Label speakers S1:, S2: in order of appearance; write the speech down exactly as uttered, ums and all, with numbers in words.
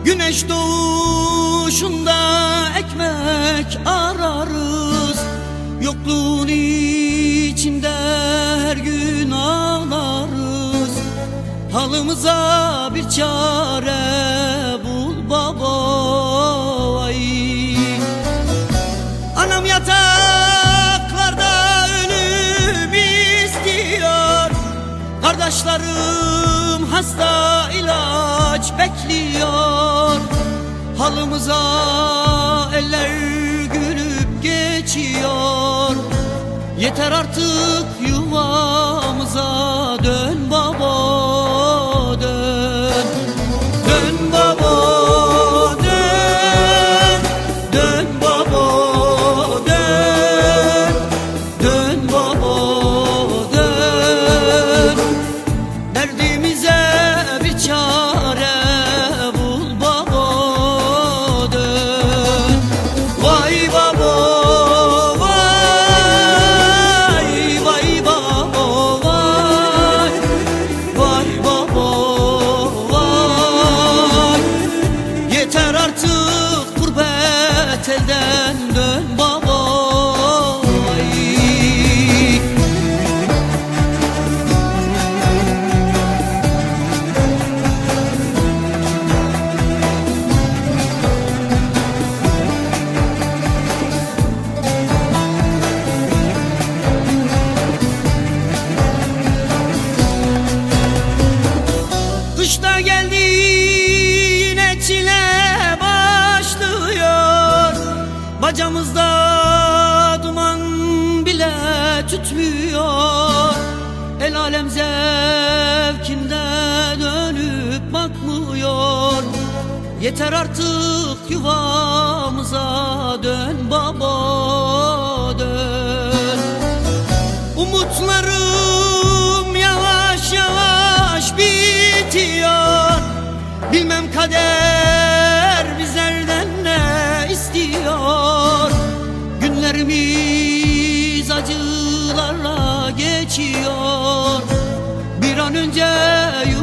S1: Güneş doğuşunda ekmek ararız, yokluğun içinde her gün ağlarız. Halımıza bir çare bul baba, vay. Anam yataklarda ölüm istiyor, kardeşlerim hasta ilaç bekliyor. Halımıza eller gülüp geçiyor. Yeter artık yuvamıza dön baba, dön. Dön baba, dön. Dön baba, dön. Dön baba, dön. Derdimize bir çare bul baba, dön. Vay baba, vay. Vay baba, vay. Vay baba, vay. Yeter artık gurbet elden, dön baba, vay. Kışta geldi yine çile başlıyor. Bacamızda duman bile tütmüyor. El alem zevkinde dönüp bakmıyor. Yeter artık yuvamıza dön baba, dön. Umutlarım yavaş yavaş bitiyor. Bilmem kader bizlerden ne istiyor. Günlerimiz acılarla geçiyor. Bir an önce